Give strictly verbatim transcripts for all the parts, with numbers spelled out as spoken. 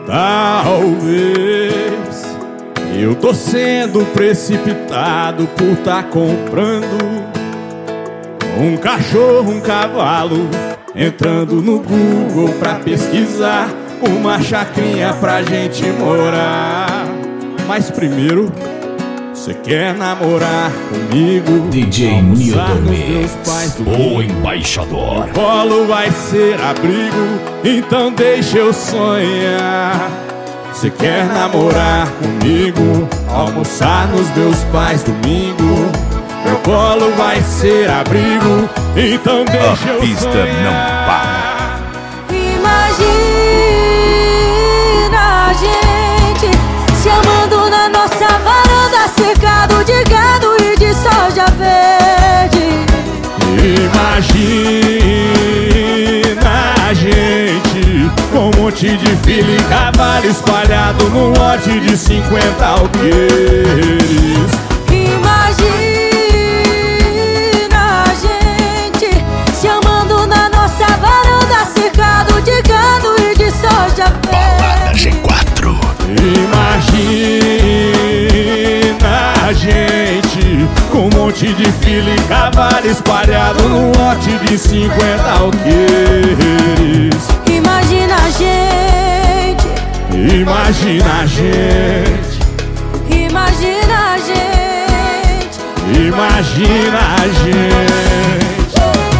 Talvez eu tô sendo precipitado por tá comprando um cachorro, um cavalo, entrando no Google pra pesquisar uma chacrinha pra gente morar. Mas primeiro, você quer namorar comigo? D J Nilton Mix, o embaixador. O colo vai ser abrigo, então deixa eu sonhar. Você quer namorar comigo? Almoçar nos meus pais domingo. Meu colo vai ser abrigo, então deixa eu sonhar. A pista não para. Imagina a gente se amando na nossa varanda, cercado de gado e de soja verde. Imagina a gente com um monte de filho e cavalo espalhado num lote de cinquenta alqueires. Imagina a gente se amando na nossa varanda, cercado de gado e de soja verde. Balada G quatro. Imagina a gente com um monte de filho e cavalo espalhado num lote de cinquenta alqueires. Imagina a gente, Imagina a gente, imagina a gente, imagina a gente.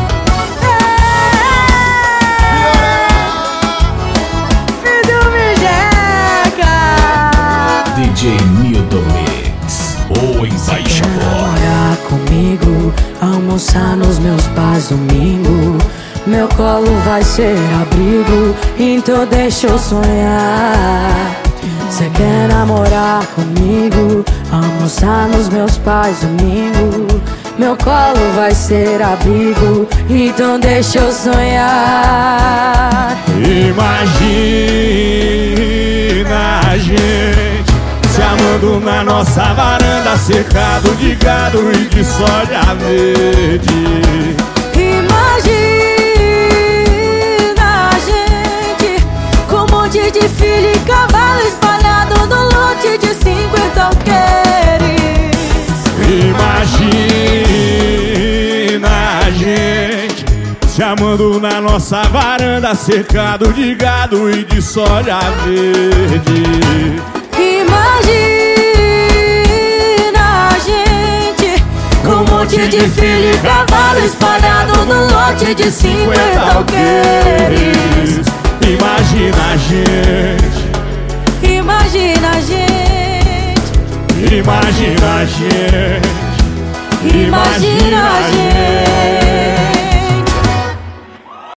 Filho Mijeca. D J Nilton Mix, o embaixador. Namorar comigo, almoçar nos meus pais domingo. Meu colo vai ser abrigo, então deixa eu sonhar. Cê quer namorar comigo, almoçar nos meus pais domingo. Meu colo vai ser abrigo, então deixa eu sonhar. Imagina a gente se amando na nossa varanda, cercado de gado e de soja verde. Imagina a gente com um monte de filho e cavalo espalhado no lote de cinquenta alqueires. Imagina a gente se amando na nossa varanda, cercado de gado e de soja verde. Imagina a gente com um monte de filho e cavalo espalhado no lote de cinquenta alqueires. Imagina a gente, Imagina a gente, imagina a gente, imagina a gente.